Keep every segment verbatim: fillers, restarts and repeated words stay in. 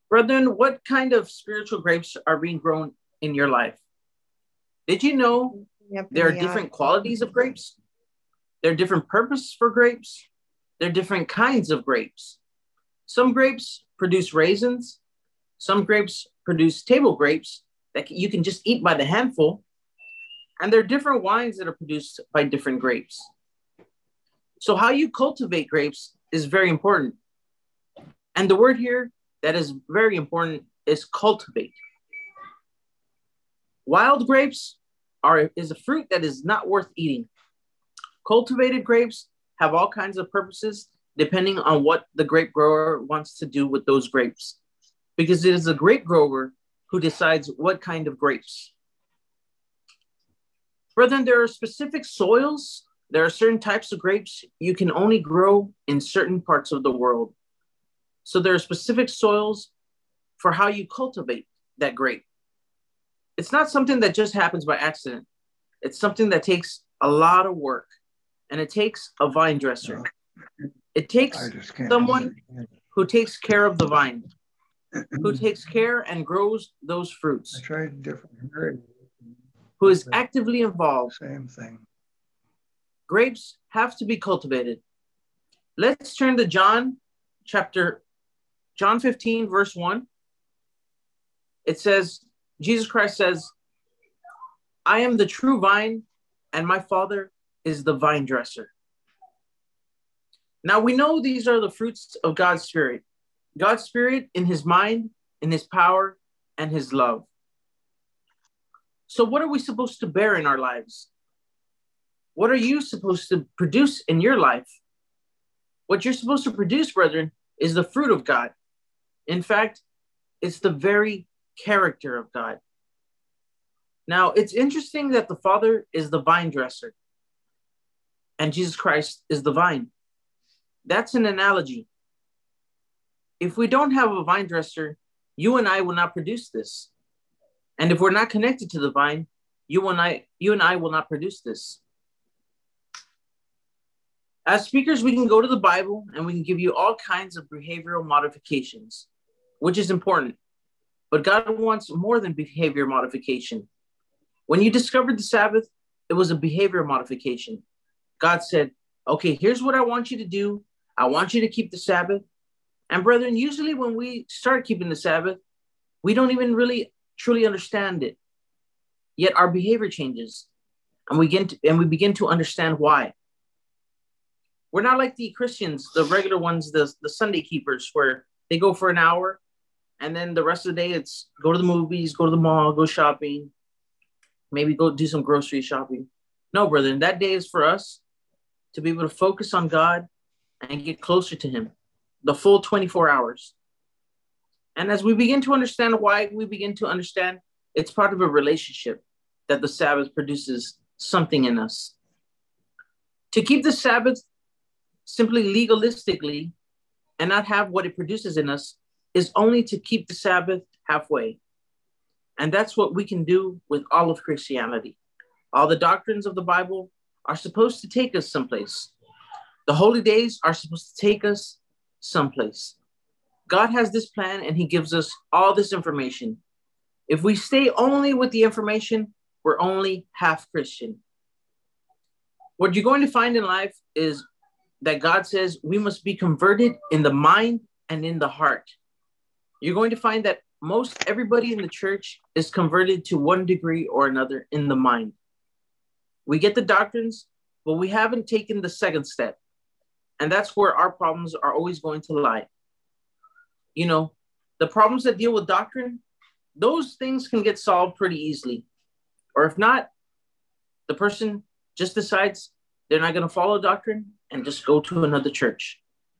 Brethren, what kind of spiritual grapes are being grown in your life? Did you know Yep, there are yeah. different qualities of grapes? There are different purposes for grapes. There are different kinds of grapes. Some grapes produce raisins. Some grapes produce table grapes that you can just eat by the handful. And there are different wines that are produced by different grapes. So how you cultivate grapes is very important. And the word here that is very important is cultivate. Wild grapes are is a fruit that is not worth eating. Cultivated grapes have all kinds of purposes depending on what the grape grower wants to do with those grapes. Because it is the grape grower who decides what kind of grapes. Brethren, there are specific soils. There are certain types of grapes you can only grow in certain parts of the world. So there are specific soils for how you cultivate that grape. It's not something that just happens by accident. It's something that takes a lot of work, and it takes a vine dresser. It takes someone who takes care of the vine, who takes care and grows those fruits, I tried different, who is actively involved. Same thing. Grapes have to be cultivated. Let's turn to John chapter, John fifteen, verse one. It says, Jesus Christ says, I am the true vine, and my Father is the vine dresser. Now we know these are the fruits of God's Spirit. God's Spirit in his mind, in his power, and his love. So what are we supposed to bear in our lives? What are you supposed to produce in your life? What you're supposed to produce, brethren, is the fruit of God. In fact, it's the very character of God. Now, it's interesting that the Father is the vine dresser and Jesus Christ is the vine. That's an analogy. If we don't have a vine dresser, you and I will not produce this. And if we're not connected to the vine, you and I, you and I will not produce this. As speakers, we can go to the Bible and we can give you all kinds of behavioral modifications, which is important. But God wants more than behavior modification. When you discovered the Sabbath, it was a behavior modification. God said, okay, here's what I want you to do. I want you to keep the Sabbath. And brethren, usually when we start keeping the Sabbath, we don't even really truly understand it. Yet our behavior changes and we begin to, and we begin to understand why. We're not like the Christians, the regular ones, the, the Sunday keepers, where they go for an hour and then the rest of the day it's go to the movies, go to the mall, go shopping, maybe go do some grocery shopping. No, brethren, that day is for us to be able to focus on God and get closer to him, the full twenty-four hours. And as we begin to understand why, we begin to understand it's part of a relationship that the Sabbath produces something in us. To keep the Sabbath simply legalistically and not have what it produces in us is only to keep the Sabbath halfway. And that's what we can do with all of Christianity. All the doctrines of the Bible are supposed to take us someplace. The holy days are supposed to take us someplace. God has this plan and he gives us all this information. If we stay only with the information, we're only half Christian. What you're going to find in life is that God says we must be converted in the mind and in the heart. You're going to find that most everybody in the church is converted to one degree or another in the mind. We get the doctrines, but we haven't taken the second step. And that's where our problems are always going to lie. You know, the problems that deal with doctrine, those things can get solved pretty easily. Or if not, the person just decides they're not going to follow doctrine and just go to another church.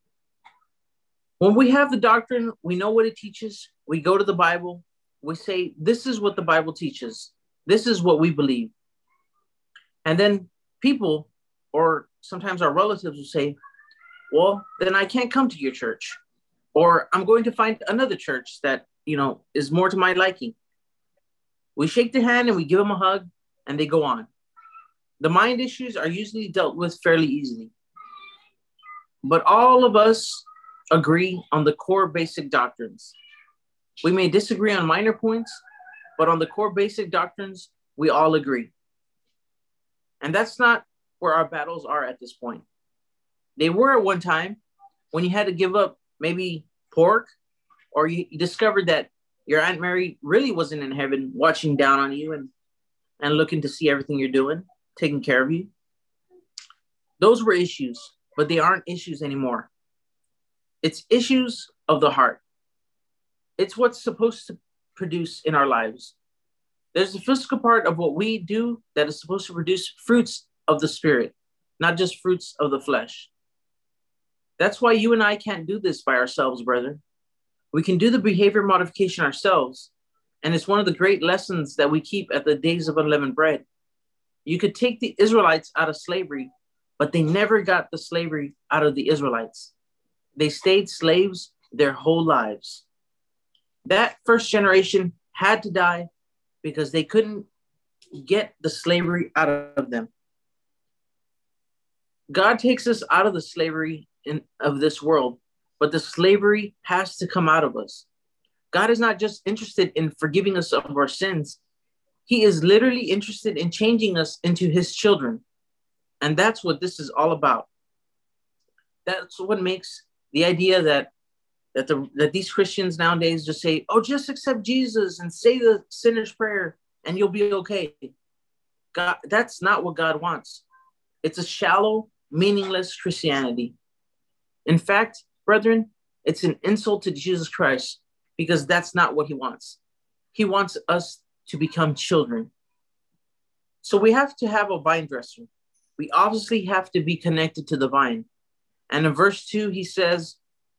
When we have the doctrine, we know what it teaches. We go to the Bible. We say, this is what the Bible teaches. This is what we believe. And then people, or sometimes our relatives will say, well, then I can't come to your church. Or I'm going to find another church that, you know, is more to my liking. We shake the hand and we give them a hug and they go on. The mind issues are usually dealt with fairly easily. But all of us agree on the core basic doctrines. We may disagree on minor points, but on the core basic doctrines, we all agree. And that's not where our battles are at this point. They were at one time when you had to give up maybe pork, or you, you discovered that your Aunt Mary really wasn't in heaven watching down on you and, and looking to see everything you're doing, taking care of you. Those were issues, but they aren't issues anymore. It's issues of the heart. It's what's supposed to produce in our lives. There's the physical part of what we do that is supposed to produce fruits of the Spirit, not just fruits of the flesh. That's why you and I can't do this by ourselves, brother. We can do the behavior modification ourselves, and it's one of the great lessons that we keep at the Days of Unleavened Bread. You could take the Israelites out of slavery, but they never got the slavery out of the Israelites. They stayed slaves their whole lives. That first generation had to die because they couldn't get the slavery out of them. God takes us out of the slavery in, of this world, but the slavery has to come out of us. God is not just interested in forgiving us of our sins. He is literally interested in changing us into his children. And that's what this is all about. That's what makes the idea that that the that these Christians nowadays just say, oh, just accept Jesus and say the sinner's prayer and you'll be okay. God, that's not what God wants. It's a shallow, meaningless Christianity. In fact, brethren, it's an insult to Jesus Christ because that's not what he wants. He wants us to become children. So we have to have a vine dresser. We obviously have to be connected to the vine. And in verse two, he says,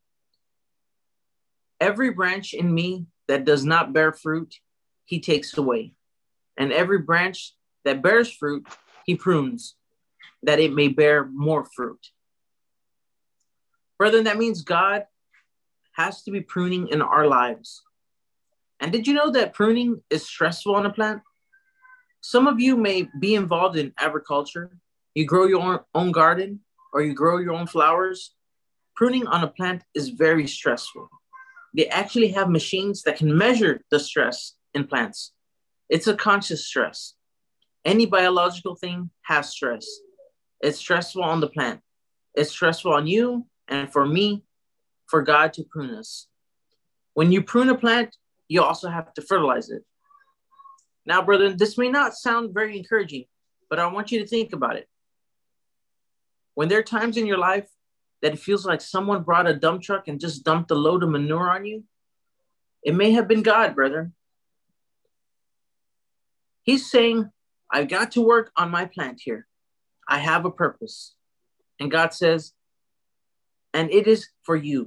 every branch in me that does not bear fruit, he takes away. And every branch that bears fruit, he prunes, that it may bear more fruit. Brethren, that means God has to be pruning in our lives. And did you know that pruning is stressful on a plant? Some of you may be involved in agriculture. You grow your own, own garden or you grow your own flowers. Pruning on a plant is very stressful. They actually have machines that can measure the stress in plants. It's a conscious stress. Any biological thing has stress. It's stressful on the plant. It's stressful on you and for me, for God to prune us. When you prune a plant, you also have to fertilize it. Now, brethren, this may not sound very encouraging, but I want you to think about it. When there are times in your life that it feels like someone brought a dump truck and just dumped a load of manure on you, it may have been God, brethren. He's saying, I've got to work on my plant here. I have a purpose. And God says, and it is for you.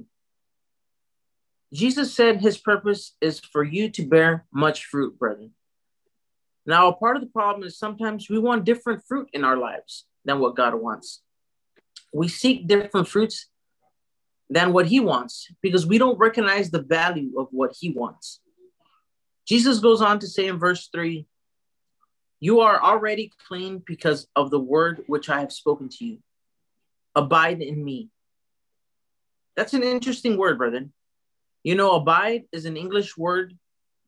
Jesus said his purpose is for you to bear much fruit, brethren. Now, a part of the problem is sometimes we want different fruit in our lives than what God wants. We seek different fruits than what he wants because we don't recognize the value of what he wants. Jesus goes on to say in verse three, you are already clean because of the word which I have spoken to you. Abide in me. That's an interesting word, brethren. You know, abide is an English word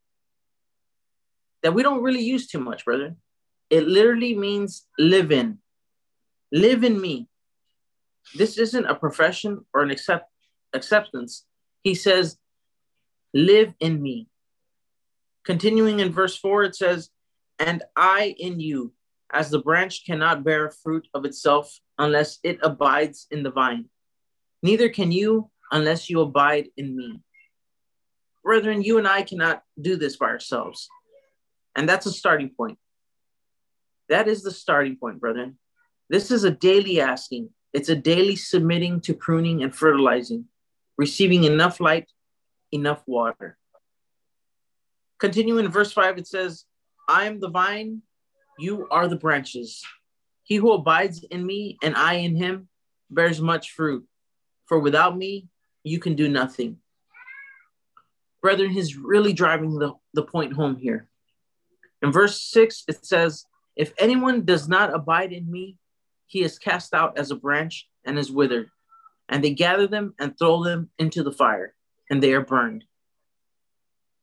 that we don't really use too much, brethren. It literally means live in. Live in me. This isn't a profession or an accept, acceptance. He says, live in me. Continuing in verse four, it says, and I in you, as the branch cannot bear fruit of itself unless it abides in the vine. Neither can you unless you abide in me. Brethren, you and I cannot do this by ourselves. And that's a starting point. That is the starting point, brethren. This is a daily asking. It's a daily submitting to pruning and fertilizing, receiving enough light, enough water. Continuing in verse five, it says, I am the vine, you are the branches. He who abides in me and I in him bears much fruit. For without me, you can do nothing. Brethren, he's really driving the, the point home here. In verse six, it says, if anyone does not abide in me, he is cast out as a branch and is withered. And they gather them and throw them into the fire, and they are burned.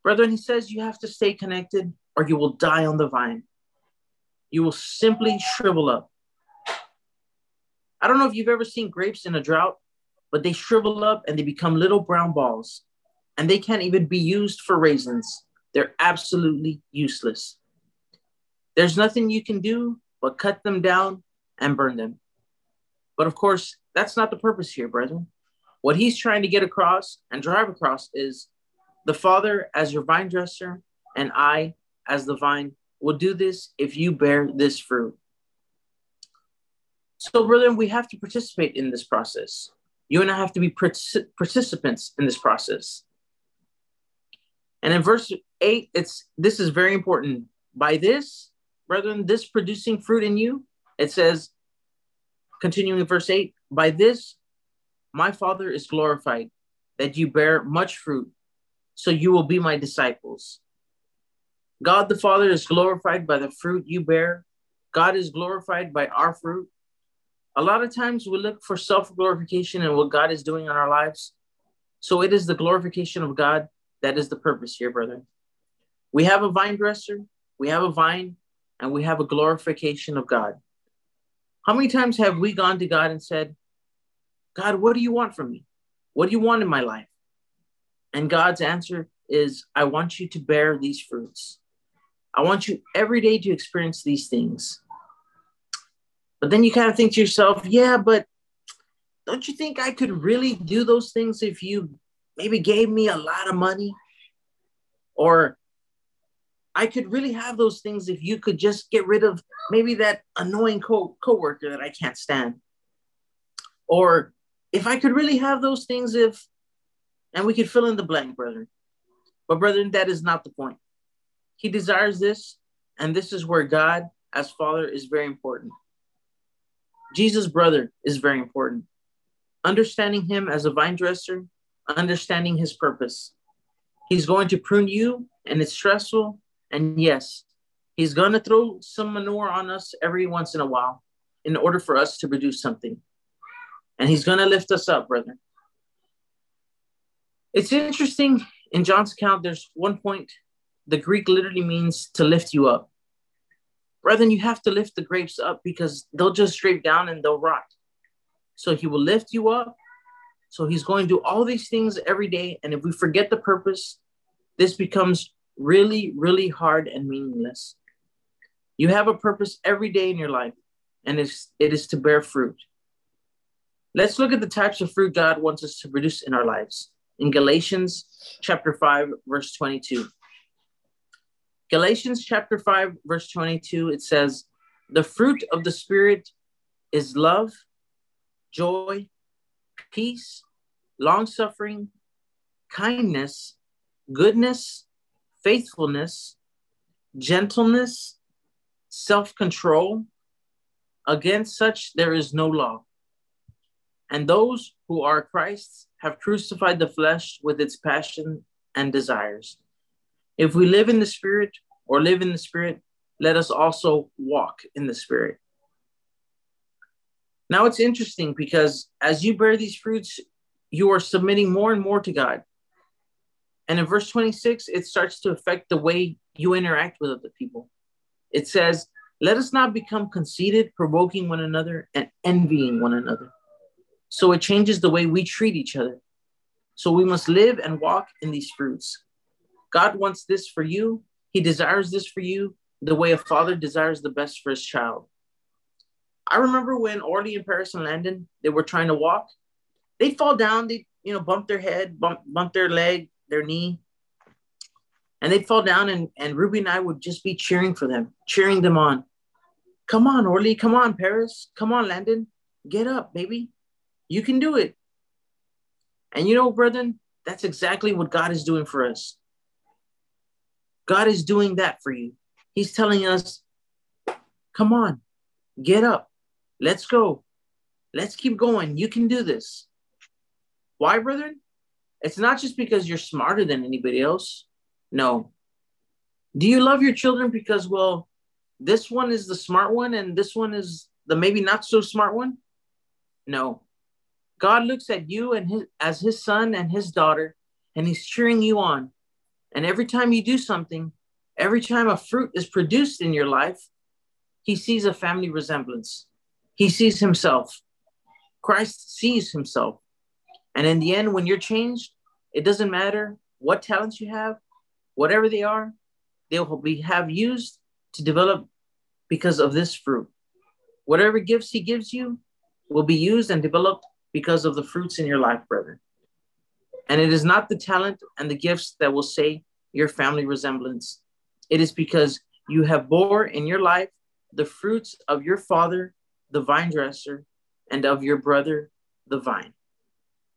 Brethren, he says you have to stay connected or you will die on the vine. You will simply shrivel up. I don't know if you've ever seen grapes in a drought, but they shrivel up and they become little brown balls. And they can't even be used for raisins. They're absolutely useless. There's nothing you can do but cut them down and burn them. But of course, that's not the purpose here, brethren. What he's trying to get across and drive across is the Father as your vine dresser and I as the vine will do this if you bear this fruit. So, brethren, we have to participate in this process. You and I have to be partic- participants in this process. And in verse eight, it's this is very important. By this, brethren, this producing fruit in you, it says, continuing in verse eight, by this, my Father is glorified, that you bear much fruit, so you will be my disciples. God the Father is glorified by the fruit you bear. God is glorified by our fruit. A lot of times we look for self-glorification and what God is doing in our lives. So it is the glorification of God that is the purpose here, brethren. We have a vine dresser, we have a vine, and we have a glorification of God. How many times have we gone to God and said, God, what do you want from me? What do you want in my life? And God's answer is, I want you to bear these fruits. I want you every day to experience these things. But then you kind of think to yourself, yeah, but don't you think I could really do those things if you maybe gave me a lot of money? Or I could really have those things if you could just get rid of maybe that annoying co- coworker that I can't stand. Or if I could really have those things if, and we could fill in the blank, brethren. But brethren, that is not the point. He desires this, and this is where God as Father is very important. Jesus' brother is very important. Understanding him as a vine dresser, understanding his purpose. He's going to prune you, and it's stressful. And yes, he's going to throw some manure on us every once in a while in order for us to produce something. And he's going to lift us up, brethren. It's interesting, in John's account, there's one point, the Greek literally means to lift you up. Brethren, you have to lift the grapes up because they'll just scrape down and they'll rot. So he will lift you up. So he's going to do all these things every day. And if we forget the purpose, this becomes really, really hard and meaningless. You have a purpose every day in your life, and it's, it is to bear fruit. Let's look at the types of fruit God wants us to produce in our lives. In Galatians chapter five, verse twenty-two. Galatians chapter five, verse twenty-two, it says, the fruit of the Spirit is love, joy, peace, long-suffering, kindness, goodness, faithfulness, gentleness, self-control. Against such there is no law. And those who are Christ's have crucified the flesh with its passion and desires. If we live in the Spirit or live in the Spirit, let us also walk in the Spirit. Now it's interesting because as you bear these fruits, you are submitting more and more to God. And in verse twenty-six, it starts to affect the way you interact with other people. It says, let us not become conceited, provoking one another and envying one another. So it changes the way we treat each other. So we must live and walk in these fruits. God wants this for you. He desires this for you the way a father desires the best for his child. I remember when Orly and Paris and Landon, they were trying to walk. They'd fall down, they you know, bump their head, bump, bump their leg, their knee. And they'd fall down and, and Ruby and I would just be cheering for them, cheering them on. Come on, Orly, come on, Paris. Come on, Landon. Get up, baby. You can do it. And you know, brethren, that's exactly what God is doing for us. God is doing that for you. He's telling us, come on, get up. Let's go. Let's keep going. You can do this. Why, brethren? It's not just because you're smarter than anybody else. No. Do you love your children because, well, this one is the smart one and this one is the maybe not so smart one? No. God looks at you and his, as his son and his daughter, and he's cheering you on. And every time you do something, every time a fruit is produced in your life, he sees a family resemblance. He sees himself. Christ sees himself. And in the end, when you're changed, it doesn't matter what talents you have, whatever they are, they'll be have used to develop because of this fruit. Whatever gifts he gives you will be used and developed because of the fruits in your life, brother. And it is not the talent and the gifts that will say your family resemblance. It is because you have bore in your life the fruits of your father, the vine dresser, and of your brother, the vine.